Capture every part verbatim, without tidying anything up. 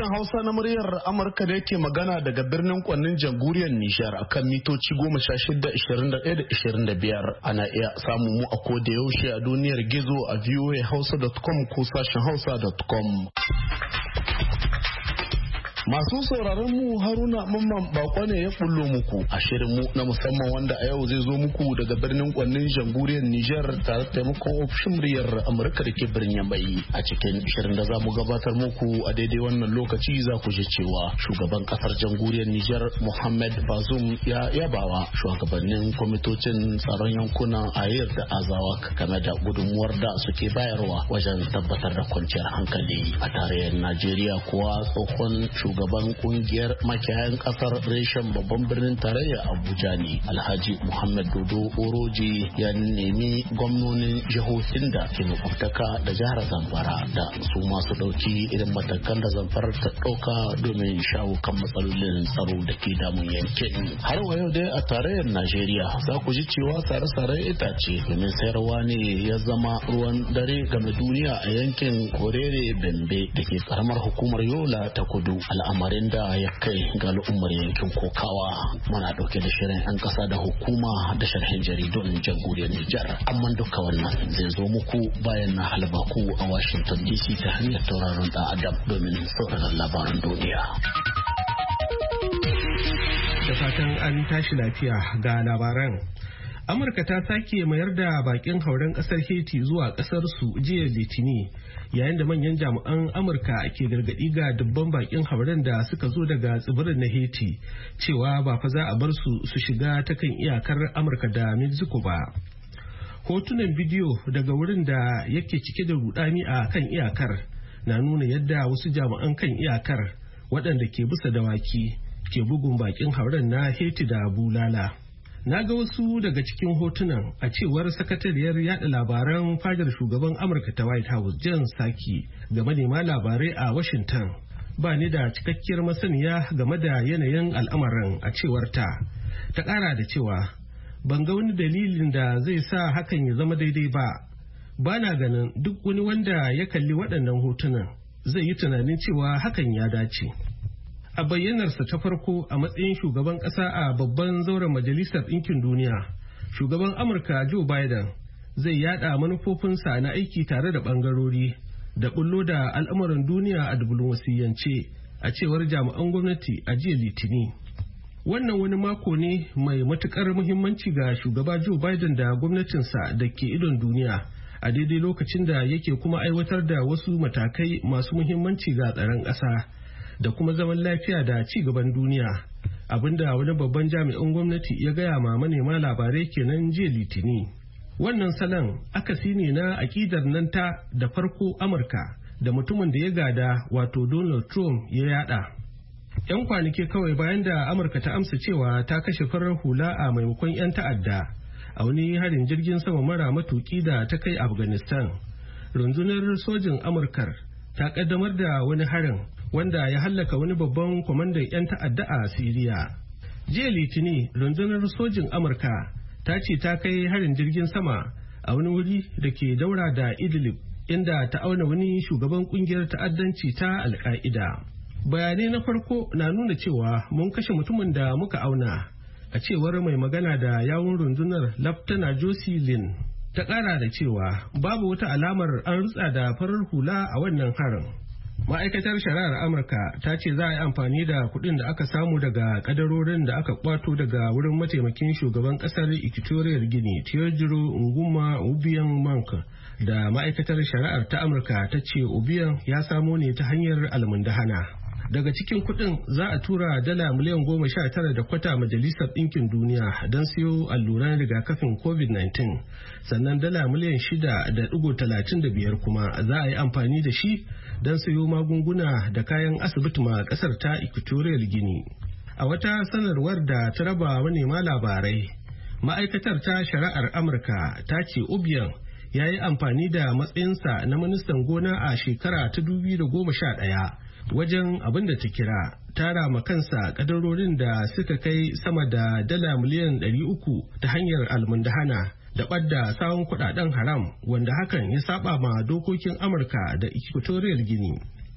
Sashen Hausa na muryar Amurka da yake magana daga birnin Kwannin jamhuriyar Nijar akan mitoci goma sha shida, ishirin da ɗaya da ishirin da biyar. Ana iya samun mu a koda yaushe a duniyar gizo a v o a hausa dot com ko sashen hausa dot com. Masu sauraron mu Haruna Mamman Bako ne ya bullo muku a shirin mu na musamman wanda a yau zai zo muku daga birnin Kwannin jamhuriyar Nijar tare da taimakon ofishin muryar Amurka da ke birnin Yamai. A cikin shirin da za mu gabatar muku a daidai wannan lokaci za ku ji cewa shugaban kasar jamhuriyar Nijar Muhammad Bazoum ya yabawa shugabannin kwamitocin tsaron yankunan Ayir da Azawa game da gudunmuwar da suke bayarwa wajen tabbatar da kwanciyar hankali a tarayyar Najeriya kuwa tsohon shugaban kungiyar makiyayan kasar reshen babban birnin tarayya Abuja ne Alhaji Muhammad Dodo Oroji ya nemi gwamnonin jihohin da ke makwabtaka da jihar Zamfara da su masu dauki irin matakan da Zamfara ta dauka domin shawo kan matsalolin tsaro da ke damun yankin. Har wa yau dai a tarayyar Najeriya za ku ji cewa sare-saren itace domin sayarwa ne ya zama ruwan dare game duniya a yankin Korere Bembe da ke karamar hukumar Yola ta Kudu. Al'amarin da ya kai ga al'ummar yankin kokawa. Muna dauke da shirin 'yan kasa da hukuma da sharhin jaridun jamhuriyar Nijar. Amma duka wannan zai zo muku bayan na halba ku a Washington D C ta hanyar tauraron da Adam domin sauraron labaran duniya. Da fatan an tashi lafiya ga labaran. Amurka ta sake mayar da bakin hauren kasar Haiti zuwa kasar su jiya Litini, yayin da manyan jami'an Amurka ke gargadi ga dubban bakin hauren da suka zo daga tsibirin na Haiti cewa ba fa za a bar su su shiga ta kan iyakar Amurka da Mexico ba. Hotunan bidiyo daga wurin da yake cike da rudani a kan iyakar na nuna yadda wasu jami'an kan iyakar waɗanda ke bisa dawaki ke bugun bakin hauren na Haiti da bulala. Na ga wasu daga cikin hotunan a cewar sakatariyar yada labaran fadar shugaban Amurka ta White House Jen Psaki ga manema labarai a Washington. Ba ni da cikakkiyar masaniya game da yanayin al'amarin a cewar ta. Ta ƙara da cewa ban ga wani dalilin da zai sa hakan ya zama daidai ba. Ba na ganin duk wani wanda ya kalli waɗannan hotunan zai yi tunanin cewa hakan ya dace. A bayyanarsa ta farko a matsayin shugaban ƙasa a babban zauren Majalisar Ɗinkin Duniya, shugaban Amurka Joe Biden zai yada manufofinsa na aiki tare da ɓangarori da bullo da al'amuran duniya a diflomasiyance a cewar jami'an gwamnati a jiya Litini. Wannan wani mako ne mai matuƙar muhimmanci ga shugaba Joe Biden da gwamnatinsa da ke idon duniya a daidai lokacin da yake kuma aiwatar da wasu matakai masu muhimmanci ga tsaron ƙasa da kuma zaman lafiya da ci gaban duniya, abinda wani babban jami'in gwamnati ya gaya ma manema labarai kenan jiya Litini. Wannan salon akasi ne na akidar nan ta da farko Amurka da mutumin da ya gada wato Donald Trump ya yada. Yan kwanaki kawai bayan da Amurka ta amsa cewa ta kashe farar hula a maimakon 'yan ta'adda a wani harin jirgin sama mara matuki da ta kai Afghanistan, rundunar sojin Amurkar ta kaddamar da wani harin wanda ya hallaka wani babban kwamandan 'yan ta'adda a Siriya. Jiya Litini, rundunar sojin Amurka ta ce ta kai harin jirgin sama a wani wuri da ke daura da Idlib, inda ta auna wani shugaban kungiyar ta'addanci ta Al-Qaida. Bayanai na farko na nuna cewa mun kashe mutumin da muka auna, a cewar mai magana da yawun rundunar Laftana Josie Lin. Ta ƙara da cewa babu wata alamar an rutsa da farar hula a wannan harin. Ma'aikatar shari'ar Amurka ta ce za a yi amfani da kuɗin da aka samu daga kadarorin da aka kwato daga wurin mataimakin shugaban ƙasar Equatorial Guinea Teodoro Nguma Obiang Mank da ma'aikatar shari'ar ta Amurka ta ce Obiang ya samo ne ta hanyar almundahana. Daga cikin kuɗin za a tura dala miliyan goma sha tara da kwata Majalisar Ɗinkin Duniya don siyo alluran rigakafin covid nineteen, sannan dala miliyan shida da ɗigo talatin da biyar kuma za a yi amfani da shi don siyo magunguna da kayan asibiti ma ƙasar ta Equatorial Guinea. A wata sanarwar da ta raba manema labarai, ma'aikatar ta shari'ar Amurka ta ce Obiang ya yi amfani da matsayinsa na ministan gona a shekara ta dubu da goma sha ɗaya wajen abin da ta kira tara ma kansa kadarorin da suka kai sama da dala miliyan ɗari uku ta hanyar almundahana da ɓadda sawun kuɗaɗen haram, wanda hakan ya saba ma dokokin Amurka da Equatorial Guinea.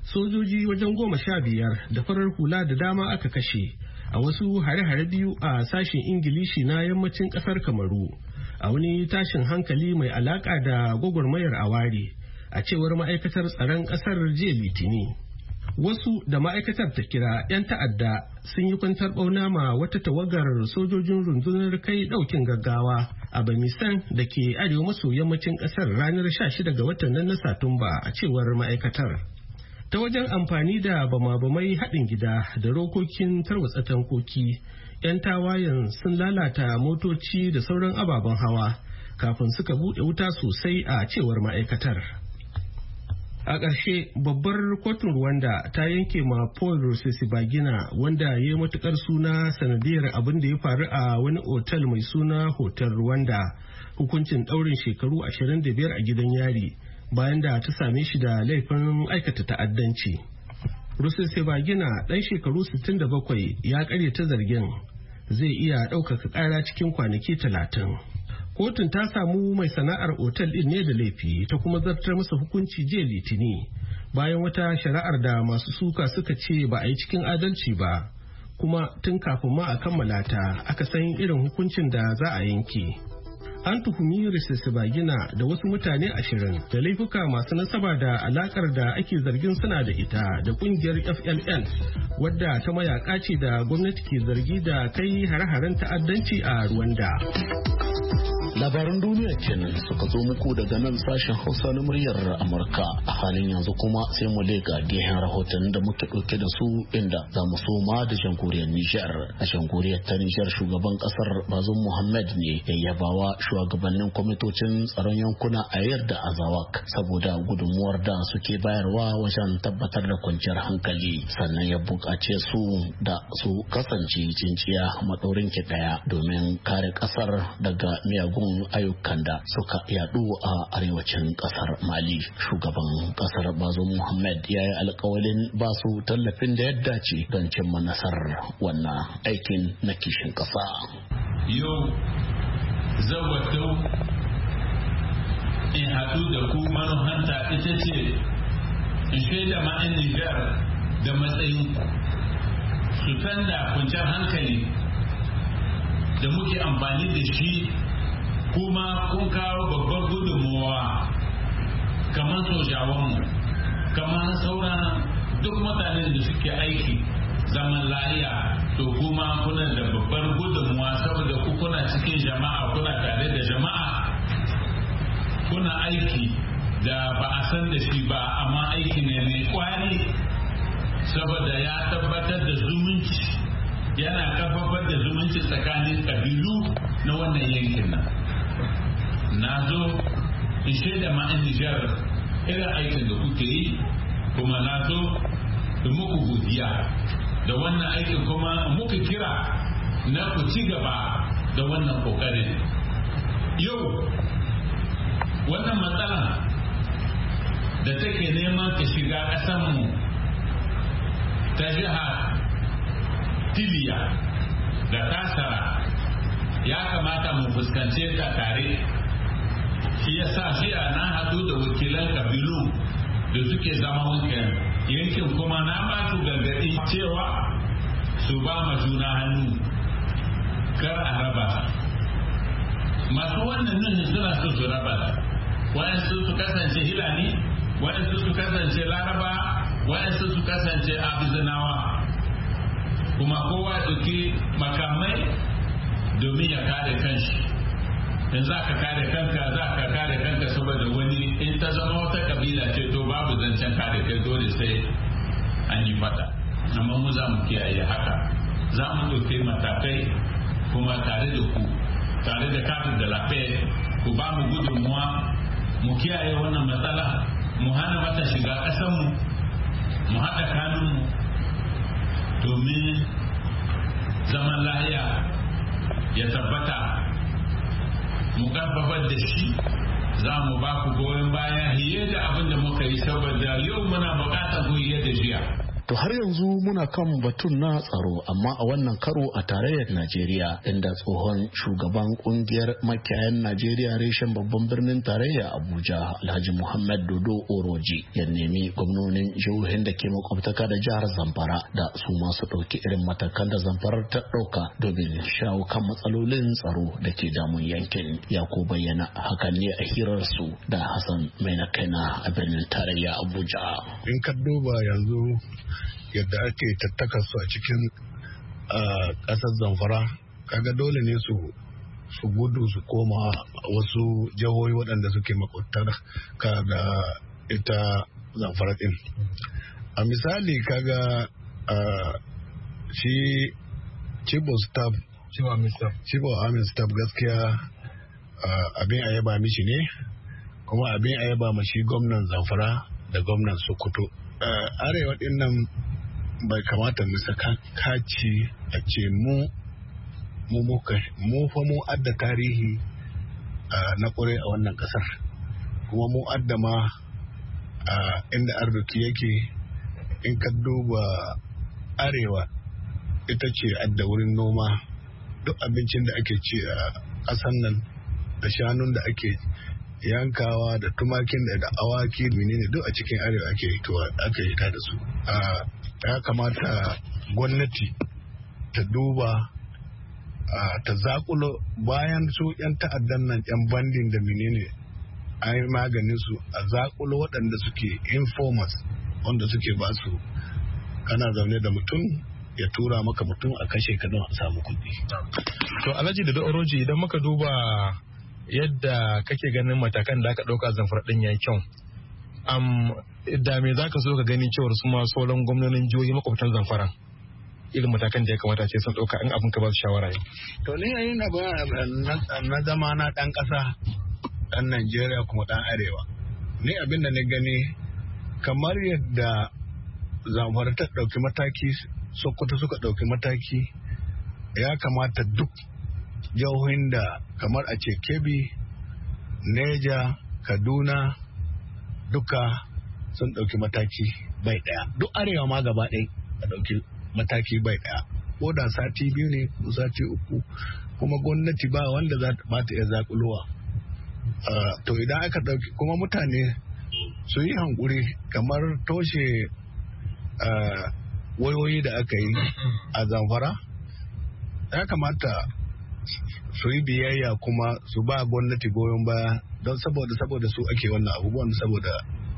sojoji wajen goma sha biyar da farar hula da dama aka kashe a wasu hare-hare biyu a sashen Ingilishi na yammacin ƙasar Kamaru a wani tashin hankali mai alaƙa da gwagwarmayar aware a cewar ma'aikatar tsaron ƙasar jiya Litini. Wasu da ma'aikatar ta kira 'yan ta'adda sun yi kwantar ɓauna ma wata tawagar sojojin rundunar kai ɗaukin gaggawa a Bamisan da ke arewa maso yammacin ƙasar ranar sha shida ga watan nan na Satumba a cewar ma'aikatar. Ta wajen amfani da bama-bamai haɗin gida da rokokin tarwatsa tankoki, 'yan tawayen sun lalata motoci da sauran ababen hawa kafin suka buɗe wuta sosai a cewar ma'aikatar. A ƙarshe babbar kotun Rwanda ta yanke ma Paul Rusesabagina wanda ya yi matukar suna sanadiyar abin da ya faru a wani otal mai suna Hotel Rwanda hukuncin ɗaurin shekaru ashirin da biyar a gidan yari bayan da ta same shi da laifin aikata ta'addanci. Rusesabagina ɗan shekaru sittin da bakwai ya ƙaryata zargin, zai iya ɗaukaka ƙara cikin kwanaki talatin. Kotun ta samu mai sana'ar otal ɗin ne da laifi ta kuma zartar masa hukunci jiya Litini bayan wata shari'ar da masu suka suka ce ba a yi cikin adalci ba, kuma tun kafin ma a kammala ta aka san irin hukuncin da za a yanke. An tuhumi Rusesabagina da wasu mutane ashirin da laifuka masu nasaba da alakar da ake zargin suna da ita da kungiyar F L N wadda ta mayaka ce da gwamnati ke zargi da kai hare-haren ta'addanci a Rwanda. Labaran duniya kenan suka zo muku daga nan sashen Hausa na muryar Amurka. A halin yanzu kuma sai mu leka gehen rahoton da muke ɗauke da su inda za mu soma da jamhuriyar Nijar. A jamhuriyar ta Nijar shugaban kasar Bazoum Muhammad ne ya yabawa shugabannin kwamitocin tsaron yankuna a da Azawak saboda gudunmuwar da suke bayarwa wajen tabbatar da kwanciyar hankali, sannan ya buƙace su da su kasance cinciya maɗaurin ki ɗaya domin kare kasar daga miyagun ayyukan da suka yadu a arewacin kasar Mali. Shugaban kasar Bazoum Muhammad ya yi alkawalin ba su tallafin da ya dace don cimma nasarar wannan aikin na kishin kasa. Yau zawatau in haɗu da ku manuhanta ita ce in shaida ma'an Nijar da matsayin su tanda kwanciyar hankali da muke amfani da shi, kuma kun kawo babbar gudunmuwa kamar sojawanmu, kamar sauran duk mutanen da suke aiki zaman lahiya, to kuma kuna da babbar gudunmuwa saboda ku kuna cikin jama'a, kuna tare da jama'a, kuna aiki da ba a san da shi ba, amma aiki ne mai kwari saboda ya tabbatar da zumunci, yana karfafar da zumunci tsakanin kabilu na wannan yankin nan. Na zo in shaida ma'an Nijar irin aikin da kuke yi, kuma na zo da muku godiya da wannan aikin, kuma muka kira na ku ci gaba da wannan kokarin. Yau wannan matsala da take neman ta shiga ƙasanmu ta jihar Tiliya da Tasara ya kamata mu fuskance ta tare. Shi ya sa jiya na haɗu da wakilan kabilu da suke zama wankin yankin, kuma na ba su gargaɗi cewa su ba ma juna hannu, kar a raba. Masu wannan nuhin suna so su raba, waɗansu su kasance Hilani, waɗansu su kasance Laraba, waɗansu su kasance Abizanawa, kuma kowa ɗauki makamai domin ya kare kanshi. In za ka kare kanka, za ka kare kanka saboda wani in ta zama wata kabila ce to babu zancen kare kai, dole sai an yi fata. Amma mu za mu kiyaye haka, za mu ɗauke matakai kuma tare da ku, tare da kafin da lafe, ku ba mu gudunmuwa mu kiyaye wannan matsala, mu hana mata shiga ƙasanmu, mu haɗa kanunmu domin zaman lahiya ya tabbata. Mu karfafar da shi, za mu ba ku goyon baya hiye da abin da muka yi, saboda yau muna bukatar ku hiye da jiya. To har yanzu muna kan batun na tsaro amma a wannan karo a tarayyar Najeriya inda tsohon shugaban kungiyar makiyayan Najeriya reshen babban birnin tarayya Abuja Alhaji Muhammad Dodo Oroji ya nemi gwamnonin jihohin da ke makwabtaka da jihar Zamfara da su masu ɗauki irin matakan da Zamfarar ta ɗauka domin shawo kan matsalolin tsaro da ke damun yankin. Ya ko bayyana hakan ne a hirar su da Hassan Maina Kaina a birnin tarayya Abuja. In ka duba yanzu yadda ake tattaka su a cikin ƙasar Zamfara, kaga dole ne su su gudu su koma wasu jihohi waɗanda suke makwabtar ka da ita Zamfara ɗin. A misali kaga shi Chibo Staff Chibo Amin Staff gaskiya abin a yaba mishi ne, kuma abin a yaba mashi gwamnan Zamfara da gwamnan Sokoto. Arewa ɗin nan bai kamata mu saka kaci a ce mu mu muka mu fa mu adda tarihi na kure a wannan kasar, kuma mu adda ma inda arziki yake. In ka duba arewa ita ce adda wurin noma, duk abincin da ake ci a ƙasar nan da shanun da ake yankawa da tumakin da awaki menene duk a cikin arewa ake ake yi da su. Ya kamata gwamnati ta duba ta zakulo bayan su yan ta'addan nan yan bandin da menene an yi maganin su, a zakulo waɗanda suke informers wanda suke ba su, kana zaune da mutum ya tura maka mutum a kashe ka don a samu kuɗi. To Alhaji da Oroji, idan muka duba yadda kake ganin matakan da aka ɗauka Zamfara ɗin ya kyau, um, da me za ka so ka gani cewar su ma sauran gwamnonin jihohi makwabtan Zamfara irin matakan da ya kamata ce sun ɗauka in abin ka ba su shawara yi? To ni yayi na ba na zama na ɗan ƙasa, ɗan Najeriya kuma ɗan Arewa. Ni abin da na gani kamar yadda Zamfara ta ɗauki mataki, Sokoto suka ɗauki mataki, ya kamata duk jihohin da kamar a ce Kebbi, Neja, Kaduna duka sun ɗauki mataki bai ɗaya. Duk arewa ma gaba ɗaya a ɗauki mataki bai ɗaya. Ko da sati biyu ne ko sati uku, kuma gwamnati ba wanda za ta iya zakulowa. Uh, to idan aka ɗauki kuma mutane su yi hankuri kamar toshe uh, wayoyi da aka yi a Zamfara, ya kamata su yi biyayya kuma su ba gwamnati goyon baya, don saboda saboda su ake wannan abubuwan, saboda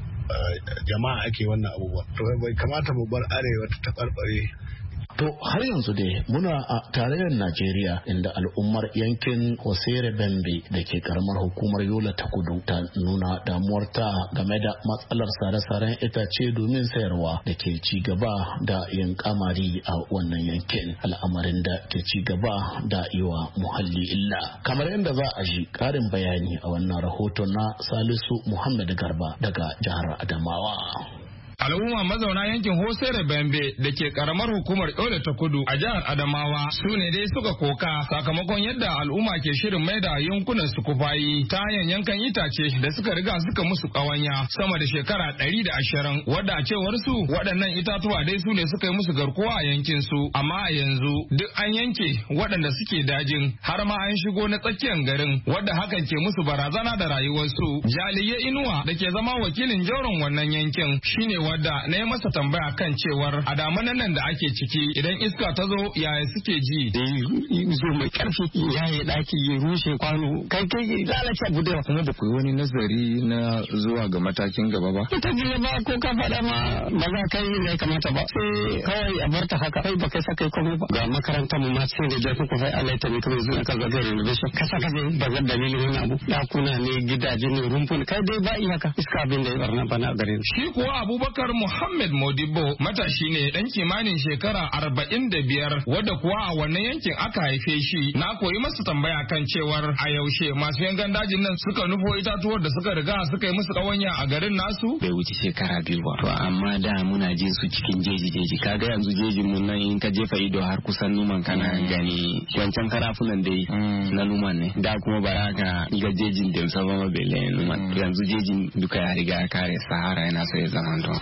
jama'a ake wannan abubuwan. To bai kamata mu bar arewa ta tabarbare. To har yanzu dai muna a tarayyar Najeriya inda al'ummar yankin Osere Bembe da ke karamar hukumar Yola ta Kudu ta nuna damuwarta game da matsalar sare-saren itace domin sayarwa da ke ci gaba da yin kamari a wannan yankin, al'amarin da ke ci gaba da yi wa muhalli illa. Kamar yadda za a ji karin bayani a wannan rahoton na Salisu Muhammad Garba daga jihar Adamawa. Al'umma mazauna yankin Hosere Bembe da ke karamar hukumar Yola ta Kudu a jihar Adamawa su ne dai suka koka sakamakon yadda al'umma ke shirin mai da yankunan su kufayi ta hanyar yankan itace da suka riga suka musu kawanya sama da shekara ɗari da ashirin, wadda a cewar su waɗannan itatuwa dai su ne suka yi musu garkuwa a yankin su, amma a yanzu duk an yanke waɗanda suke dajin, har ma an shigo na tsakiyar garin, wadda hakan ke musu barazana da rayuwarsu. Jaliye Inuwa da ke zama wakilin jauron wannan yankin shine wadda na yi masa tambaya kan cewar a damanan nan da ake ciki idan iska ta zo yaya suke ji. Zo mai karfi ya yi daki ya rushe kwano kai kai lalace abu da kuma ba ku yi wani nazari na zuwa ga matakin gaba ba. Ita ce ba ko ka faɗa ma ba za ka yi da ya kamata ba, sai kawai a barta haka kai ba kai sa kai komai ba. Ga makaranta mu ma sai da jafi ku sai Allah ya tabbata mai zuwa ka zaga renovation kasa ka zai ba zan dalilin wani abu dakuna ne gidaje ne rumfun kai dai ba iyaka iska abin da ya barna bana a gare shi kuwa Abubakar Muhammad Modibo matashi ne dan kimanin shekara arba'in da biyar wadda kuwa a wannan yankin aka haife shi. Na koyi masa tambaya kan cewar a yaushe masu yankan dajin nan suka nufo itatuwar da suka riga suka yi musu kawanya a garin nasu. Bai wuce shekara biyu ba. To amma da muna jin su cikin jeji jeji kaga yanzu jejin mun nan in ka jefa ido har kusan numan kana gani wancan karafunan dai na numan ne. Da kuma baraka ga jejin da sama bele numan. Yanzu jejin duka ya riga ya kare Sahara yana so ya zama to.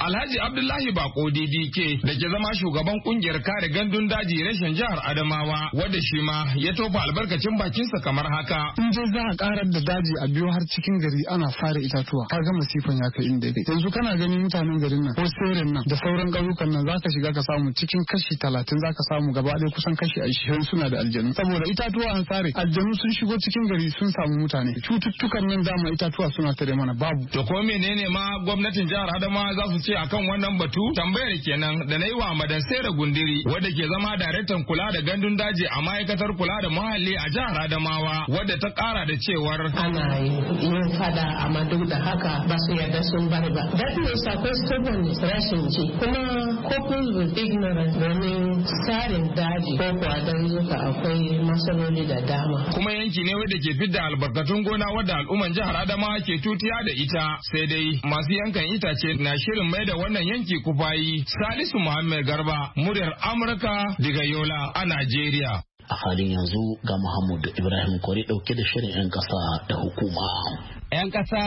Alhaji Abdullahi Bako D D K da ke zama shugaban kungiyar kare gandun daji reshen jihar Adamawa wadda shi ma ya tofa albarkacin bakinsa kamar haka. In dai za a karar da daji a biyo har cikin gari ana fara itatuwa ka ga masifan ya kai inda yake. Yanzu kana ganin mutanen garin nan ko seren nan da sauran ƙauyukan nan zaka shiga ka samu cikin kashi talatin zaka samu gaba ɗaya kusan kashi ashirin suna da aljanu saboda itatuwa an sare aljanu sun shigo cikin gari sun samu mutane cututtukan nan dama itatuwa suna tare mana babu. To ko menene ma gwamnatin jihar Adamawa za su ce akan wannan batu? Tambayar kenan da na yi wa Madan Sera Gundiri wadda ke zama daraktan kula da gandun daji a ma'aikatar kula da muhalli a jihar Adamawa wadda ta kara da cewar ana yin fada amma duk da haka ba su yarda sun bari ba. That means akwai stubbornness rashin ji kuma coupled with ignorance domin tsarin daji ko kuwa dazuka akwai matsaloli da dama. Kuma yanki ne wadda ke fidda albarkatun gona wadda al'umman jihar Adamawa ke tutiya da ita sai dai masu yankan itace na shirin mai da wannan yanki kufayi. Salisu Muhammad Garba, muryar Amurka daga Yola a Najeriya. A halin yanzu ga Muhammad Ibrahim Kwari dauke da shirin 'yan ƙasa da hukuma. 'Yan ƙasa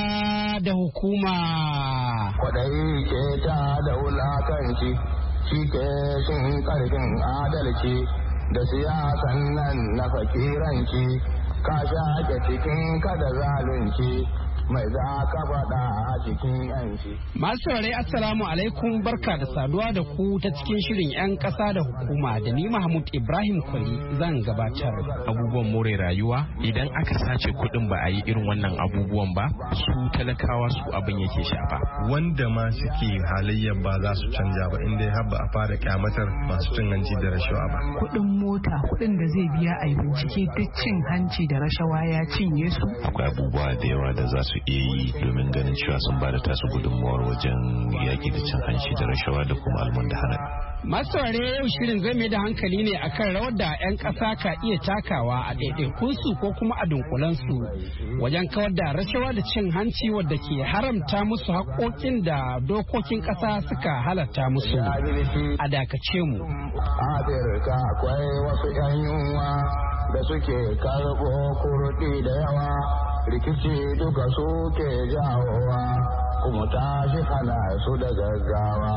da hukuma. Kwaɗayi ke ta da wulakanci, shi ke shin ƙarfin adalci da siyasan nan na fakiranci, ka shaƙe cikin kada zalunci. Mai za ka faɗa a cikin yanci. Masu saurari Assalamu alaikum barka da saduwa da ku ta cikin shirin 'yan ƙasa da hukuma da ni Mahmud Ibrahim Kwali zan gabatar. Abubuwan more rayuwa idan aka sace kuɗin ba a yi irin wannan abubuwan ba su talakawa su abin yake shafa. Wanda ma suke halayyar ba za su canja ba inda ya ba a fara kyamatar masu cin hanci da rashawa ba. Kuɗin mota kuɗin da zai biya a yi bincike duk cin hanci da rashawa ya cinye su. Akwai abubuwa da yawa da za su iya yi domin ganin cewa sun ba da tasu gudunmuwar wajen yaƙi da cin hanci da rashawa da kuma almundahana. Masu saurare yau shirin zai mai da hankali ne akan rawar da 'yan ƙasa ka iya takawa a ɗaiɗaikunsu ko kuma a dunkulensu wajen kawar da rashawa da cin hanci wadda ke haramta musu haƙoƙin da dokokin ƙasa suka halatta musu. A dakace mu. Afirka akwai wasu 'yan yunwa da suke karɓo kurɗi da yawa. Rikici duka suke jawowa kuma tashi hana su da gaggawa.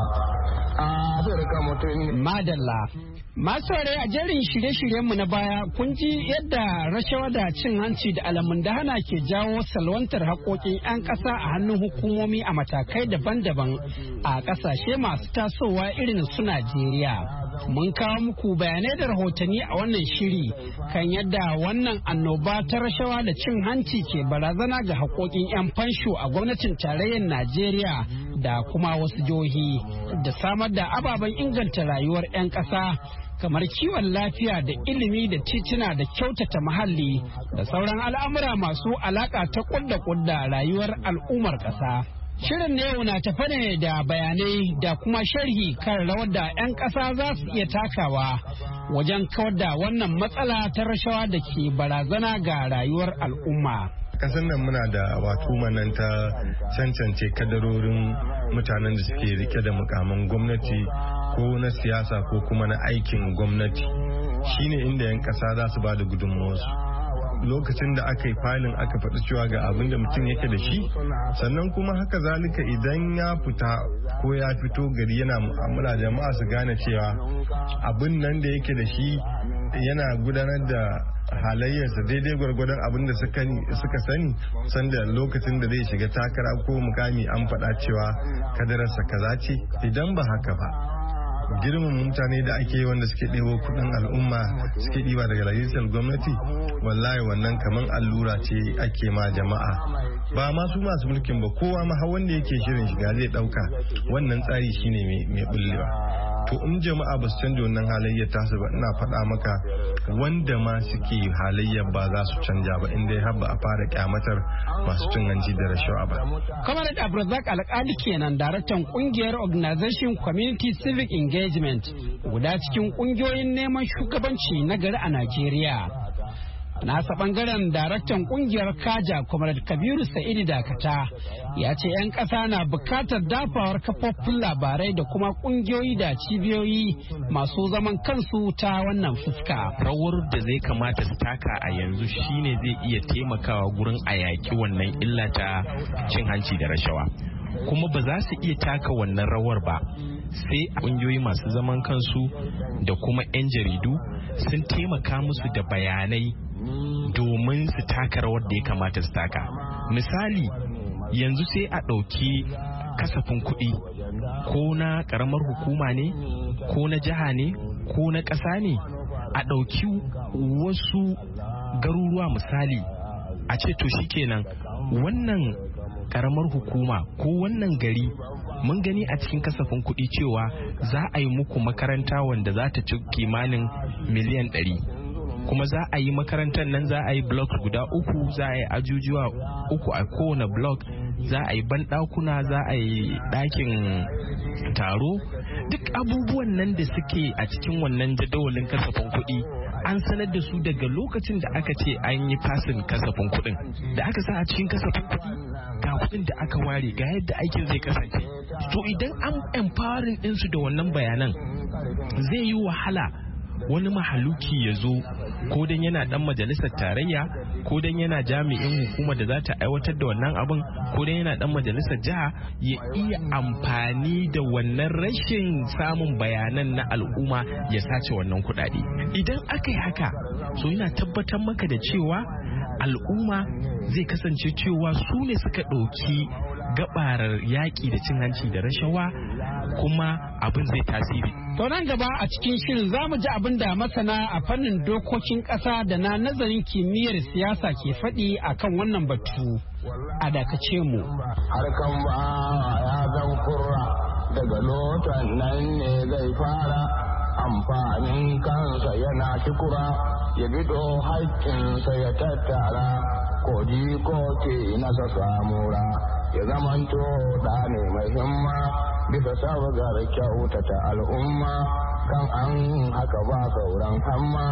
Afirka mutum. Madalla. Masu a jerin shirye-shiryenmu na baya kun ji yadda rashawa da cin hanci da almundahana ke jawo salwantar haƙoƙin 'yan ƙasa a hannun hukumomi a matakai daban-daban a ƙasashe masu tasowa irin su Najeriya. Mun kawo muku bayanai da rahotanni a wannan shiri kan yadda wannan annoba ta rashawa da cin hanci ke barazana ga haƙoƙin 'yan fansho a gwamnatin tarayyar Najeriya da kuma wasu jihohi da samar da ababen inganta rayuwar 'yan ƙasa kamar kiwon lafiya da ilimi da tituna da kyautata muhalli da sauran al'amura masu alaƙa ta kudda kudda rayuwar al'ummar ƙasa. Shirin na yau na tafa ne da bayanai da kuma sharhi kan rawar da 'yan ƙasa za su iya takawa wajen kawar da wannan matsala ta rashawa da ke barazana ga rayuwar al'umma. Kasan nan muna da wato manan ta cancance kadarorin mutanen da suke rike da mukamin gwamnati ko na siyasa ko kuma na aikin gwamnati shine inda 'yan ƙasa za su ba da gudunmawarsu. Lokacin da aka yi filin aka faɗi cewa ga abin da mutum yake da shi sannan kuma haka zalika idan ya fita ko ya fito gari yana mu'amala jama'a su gane cewa abin nan da yake da shi yana gudanar da halayyarsa daidai gwargwadon abin da suka sani sanda lokacin da zai shiga takara ko mukami an faɗa cewa kadararsa kaza ce idan ba haka ba girman mutane da ake yi wanda suke ɗebo kuɗin al'umma suke ɗiba daga rajistar gwamnati wallahi wannan kaman allura ce ake ma jama'a ba masu masu mulkin ba kowa ma har wanda yake shirin shiga zai ɗauka wannan tsari shine mai bullewa to in jama'a ba su canja wannan halayyar tasu ba ina faɗa maka wanda ma suke halayyar ba za su canja ba inda har ba a fara kyamatar masu cin hanci da rashawa ba. Kamar da Abdulrazak Alƙali kenan daraktan kungiyar Organization Community Civic Engagement guda cikin kungiyoyin neman shugabanci na gari a Najeriya. Nasa bangaren daraktan kungiyar Kaja Comrade Kabiru Sa'idu Dakata ya ce 'yan ƙasa na bukatar dafawar kafofin labarai da kuma kungiyoyi da cibiyoyi masu zaman kansu ta wannan fuska. Rawar da zai kamata su taka a yanzu shine zai iya taimakawa gurin a yaƙi wannan illa ta cin hanci da rashawa. kuma ba za su iya taka wannan rawar ba sai ƙungiyoyi masu zaman kansu da kuma 'yan jaridu sun taimaka musu da bayanai domin su taka rawar da ya kamata su taka. Misali, yanzu sai a ɗauki kasafin kuɗi ko na ƙaramar hukuma ne ko na jiha ne ko na ƙasa ne, a ɗauki wasu garuruwa misali a ce to shikenan wannan ƙaramar hukuma ko wannan gari mun gani a cikin kasafin kuɗi cewa za a yi muku makaranta wanda za ta ci kimanin miliyan ɗari, kuma za a yi makarantar nan za a yi blok guda uku, za a yi ajujuwa uku a kowane blok, za a yi banɗakuna, za a yi ɗakin taro. Duk abubuwan nan da suke a cikin wannan jadawalin kasafin kuɗi an sanar da su daga lokacin da aka ce an yi fasin kasafin kuɗin, da aka sa a cikin kasafin kuɗi ga kuɗin da aka ware ga yadda aikin zai kasance. To idan an empowering ɗinsu da wannan bayanan zai yi wahala wani mahaluki ya zo ko dan yana dan majalisar tarayya ko dan yana jami'in hukumar da za ta aiwatar da wannan abin ko dan yana dan majalisar jiha ya iya amfani da wannan rashin samun bayanan na al'umma ya sace wannan kuɗaɗe. Idan aka yi haka, so yana tabbatar maka da cewa al'umma zai kasance cewa su ne suka ɗauki gabarar yaƙi da cin hanci da rashawa, kuma abin zai tasiri. To nan gaba a cikin shirin za mu ji abin da masana a fannin dokokin ƙasa da na nazarin kimiyyar siyasa ke faɗi a kan wannan batu. A dakace mu. Harkan ba ya zan kurra daga lotan nan ne zai fara amfanin kansa yana kikura ya bido haƙƙinsa ya tattara koji ko ke nasa samura ya zamanto da ne mai himma bisa sabgar kyautata al'umma kan an haka ba sauran hamma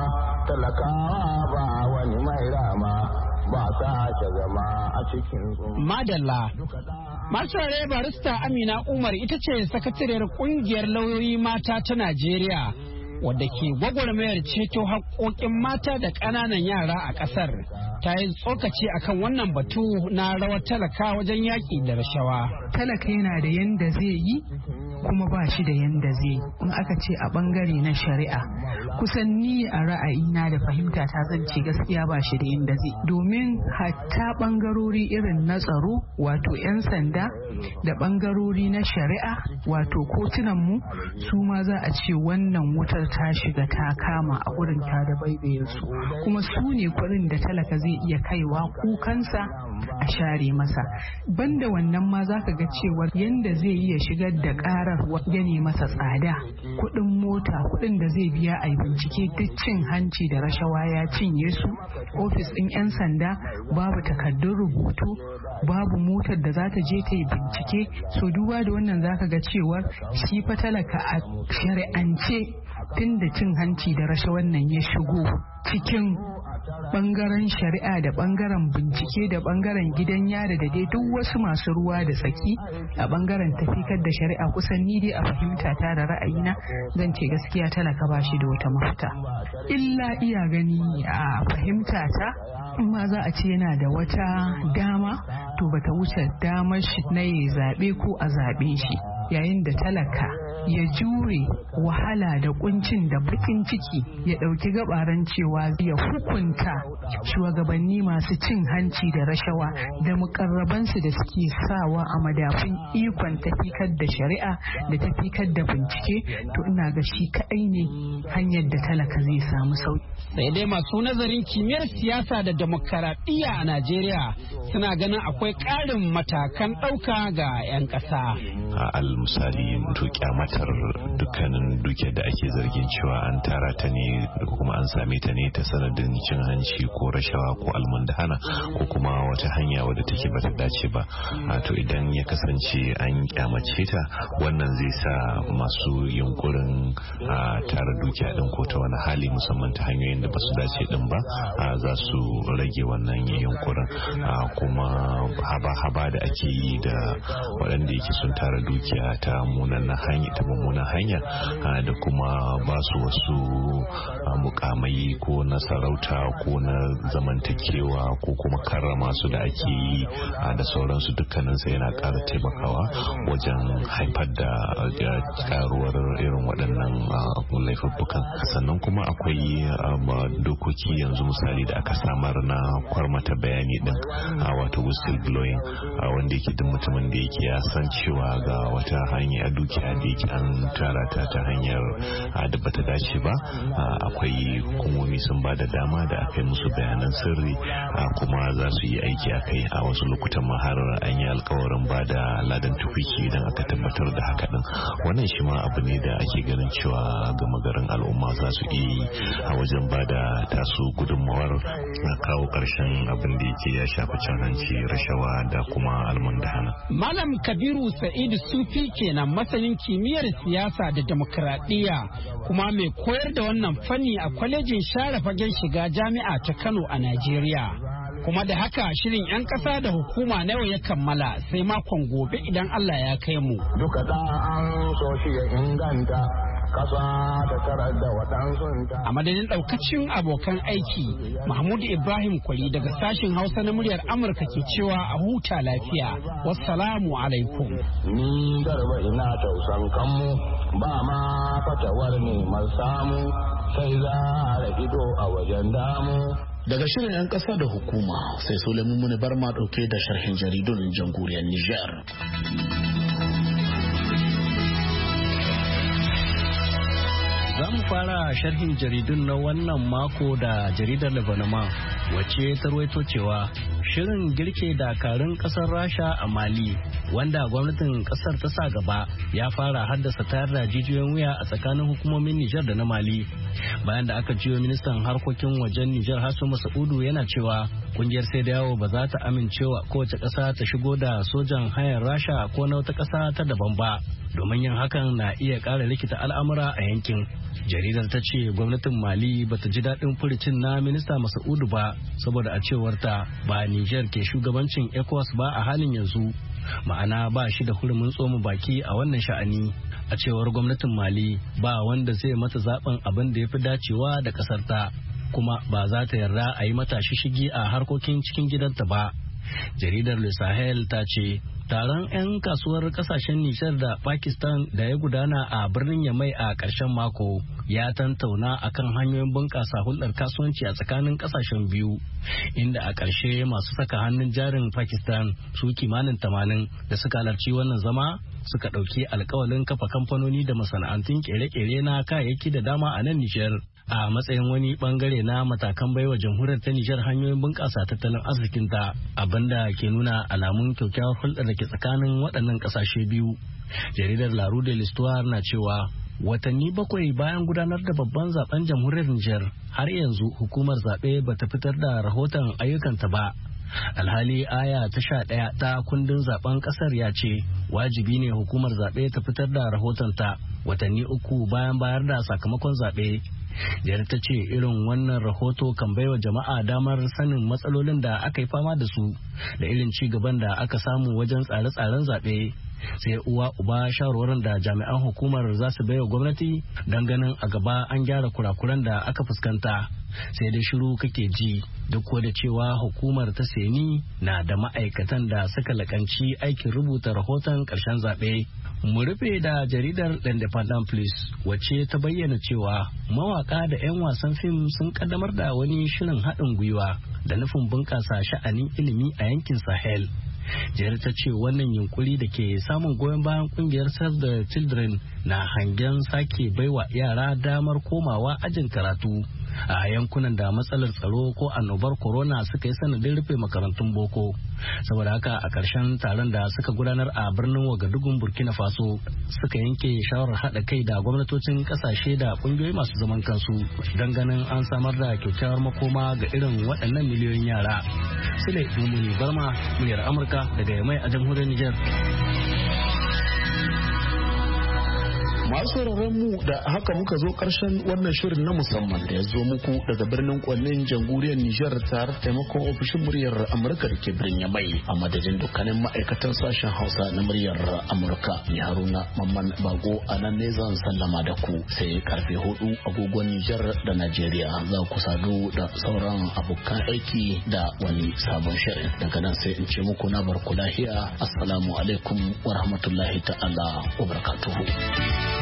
talakawa ba wani mai rama ba sake zama a cikin madalla. Masarare barista Amina Umar ita ce sakatariyar kungiyar lauyoyi mata ta Najeriya wadda ke gwagwarmayar ceto haƙoƙin mata da ƙananan yara a ƙasar. Ta yi tsokaci akan wannan batu na rawar talaka wajen yaƙi da rashawa. Talaka yana da yanda zai yi kuma ba shi da yanda zai yi in aka ce a bangare na shari'a. Kusan ni a ra'ayina da fahimta ta zance gaskiya ba shi da yanda zai, domin hatta bangarori irin na tsaro wato 'yan sanda da bangarori na shari'a wato kotunanmu su ma za a ce wannan wutar ta shiga ta kama a gurin ta da baibayensu, kuma su ne kuɗin da talaka zai iya kaiwa kukansa a share masa. Banda wannan ma za ka ga cewar yanda zai iya shigar da karar ya ne masa tsada, kuɗin mota, kuɗin da zai biya a bincike duk cin hanci da rashawa ya cinye su. Ofis ɗin 'yan sanda babu takardun rubutu, babu motar da za ta je ta yi bincike. So duba da wannan za ka ga cewar shi fa talaka a shari'ance tun da cin hanci da rashawan nan ya shigo cikin bangaren shari'a da bangaren bincike da bangaren gidan yari da dai duk wasu masu ruwa da tsaki a bangaren tafikar da shari'a, kusan ni dai a fahimta ta da ra'ayina zan ce gaskiya talaka ba shi da wata mafita illa iya gani a fahimta ta in ma za a ce yana da wata dama to bata wuce damar shi na ya zaɓe ko a zaɓe shi, yayin da talaka ya jure wahala da kuncin da bakin ciki ya dauki gabaran cewa ya hukunta shugabanni masu cin hanci da rashawa da mukarrabansu da suke sawa a madafin ikon tafikar da shari'a da tafikar da bincike, to ina ga shi kadai ne hanyar da talaka zai samu sauki. Sai dai masu nazarin kimiyyar siyasa da demokaradiyya a Najeriya suna ganin akwai ƙarin matakan ɗauka ga 'yan ƙasa. Al misali to kyamatar dukkanin duke da ake zargin cewa an tara ta ne kuma an same ta ne ta sanadin cin hanci ko rashawa ko almundahana ko kuma wata hanya wadda take bata dace ba. To idan ya kasance an kyamace ta, wannan zai sa masu yunkurin tara dukiya din ko ta wani hali musamman ta hanyoyin da basu dace din ba za su rage wannan yunkurin. Kuma haba-haba da ake yi da waɗanda yake sun tara dukiya ta munanan hanya ta mummunan hanya da kuma ba su wasu mukamai ko na sarauta ko na zamantakewa ko kuma karrama su da ake yi da sauransu, dukkaninsa yana ƙara taimakawa wajen haifar da karuwar irin waɗannan laifuffukan. Sannan kuma akwai dokoki yanzu misali da aka samar na kwarmata bayani din wato whistle blowing, wanda yake duk mutumin da yake ya san cewa ga wata hanya dukiya da yake an tara ta ta hanyar da bata dace ba, akwai hukumomi sun ba da dama da aka yi musu bayanan sirri kuma za su yi aiki a kai. A wasu lokutan ma har an yi alkawarin ba da ladan tufiki idan aka tabbatar da haka din. Wannan shi ma abu ne da ake ganin cewa gama garin al'umma za su iya yi a wajen ba da tasu gudunmawar na kawo ƙarshen abin da yake ya shafi cin hanci, rashawa da kuma almundahana. Malam Kabiru Sa'idu Sufi kenan, masanin kimiyyar siyasa da demokradiyya kuma mai koyar da wannan fanni a kwalejin share fagen shiga jami'a ta Kano a Najeriya. Kuma da haka shirin 'yan ƙasa da hukuma na yau ya kammala, sai makon gobe idan Allah ya kai mu. Duka da an so shi ya inganta kasa ta tarar da waɗansunta. A madadin ɗaukacin abokan aiki, Mahmud Ibrahim Kwali daga sashen Hausa na muryar Amurka ke cewa a huta lafiya. Wassalamu alaikum. Ni garba ina tausan kanmu ba ma fatawar neman samu sai za a ido a wajen damu. Daga shirin 'yan ƙasa da hukuma sai Suleiman Muni Barma ɗauke da sharhin jaridun jamhuriyar Nijar. Za mu fara sharhin jaridun na wannan mako da jaridar Lebanama, wacce ta rawaito cewa shirin girke dakarun kasar Rasha a Mali, wanda gwamnatin kasar ta sa gaba, ya fara haddasa tayar da jijiyoyin wuya a tsakanin hukumomin Nijar da na Mali. Bayan da aka jiyo ministan harkokin wajen Nijar Hassan Masaudu yana cewa kungiyar sai da yawo ba za ta amincewa kowace ƙasa ta shigo da sojan hayar Rasha ko na wata ƙasa ta daban ba, domin yin hakan na iya ƙara rikita al'amura a yankin. Jaridar ta ce gwamnatin Mali bata ji daɗin furucin na minista Masaudu ba, saboda a cewar ta ba Nijar ke shugabancin ECOWAS ba a halin yanzu, ma'ana ba shi da hurumin tsoma baki a wannan sha'ani. A cewar gwamnatin Mali ba wanda zai mata zaben abin da ya fi dacewa da ƙasar ta, kuma ba za ta yarda a yi mata shishigi a harkokin cikin gidanta ba. Jaridar Le Sahel ta ce taron 'yan kasuwar kasashen Nijar da Pakistan da ya gudana a birnin Yamai a ƙarshen mako ya tantauna akan hanyoyin bunƙasa hulɗar kasuwanci a tsakanin kasashen biyu, inda a ƙarshe masu saka hannun jarin Pakistan su kimanin tamanin da suka halarci wannan zama suka ɗauki alkawalin kafa kamfanoni da masana'antun ƙere-ƙere na kayayyaki da dama a nan Nijar, a matsayin wani bangare na matakan baiwa jamhuriyar ta Nijar hanyoyin bunƙasa tattalin arzikinta, abinda ke nuna alamun kyakkyawar hulɗar da ke tsakanin waɗannan ƙasashe biyu. Jaridar La Rue de l'Histoire na cewa watanni bakwai bayan gudanar da babban zaben jamhuriyar Nijar, har yanzu hukumar zaɓe bata fitar da rahoton ayyukanta ba. Alhali aya ta sha ɗaya ta kundin zaben ƙasar ya ce wajibi ne hukumar zaɓe ta fitar da rahotonta watanni uku bayan bayar da sakamakon zaɓe. Jihar ta ce irin wannan rahoto kan baiwa jama'a damar sanin matsalolin da aka yi fama da su da irin ci gaban da aka samu wajen tsare-tsaren zaɓe. Sai uwa uba shawarwarin da jami'an hukumar za su baiwa gwamnati don ganin a gaba an gyara kurakuran da aka fuskanta. Sai dai shiru kake ji duk da cewa hukumar ta seni na da ma'aikatan da suka lakanci aikin rubuta rahoton ƙarshen zaɓe. Mu rufe da jaridar Independent Police wacce ta bayyana cewa mawaka da 'yan wasan fim sun kaddamar da wani shirin haɗin gwiwa da nufin bunƙasa sha'anin ilimi a yankin Sahel. Jihar ta ce wannan yunkuri da ke samun goyon bayan kungiyar Save the Children na hangen sake baiwa yara damar komawa ajin karatu a yankunan da matsalar tsaro ko annobar corona suka yi sanadin rufe makarantun boko. Saboda haka a ƙarshen taron da suka gudanar a birnin Wagadugun Burkina Faso suka yanke shawarar haɗa kai da gwamnatocin ƙasashe da ƙungiyoyi masu zaman kansu don ganin an samar da kyakkyawar makoma ga irin waɗannan miliyoyin yara. Sule Mumuni Barma, muryar Amurka daga Yamai a jamhuriyar Nijar. masu sauraron mu da haka muka zo karshen wannan shirin na musamman da ya zo muku daga birnin Kwannin jamhuriyar Nijar tare da taimakon ofishin muryar Amurka da ke birnin Yamai a madadin dukkanin ma'aikatan sashen Hausa na muryar Amurka. Ni Haruna Mamman Bago a nan ne zan sallama da ku sai karfe hudu agogon Nijar da Najeriya za ku sadu da sauran abokan aiki da wani sabon shirin. Daga nan sai in ce muku na barku lahiya. Assalamu alaikum wa rahmatullahi ta'ala wa barakatuhu.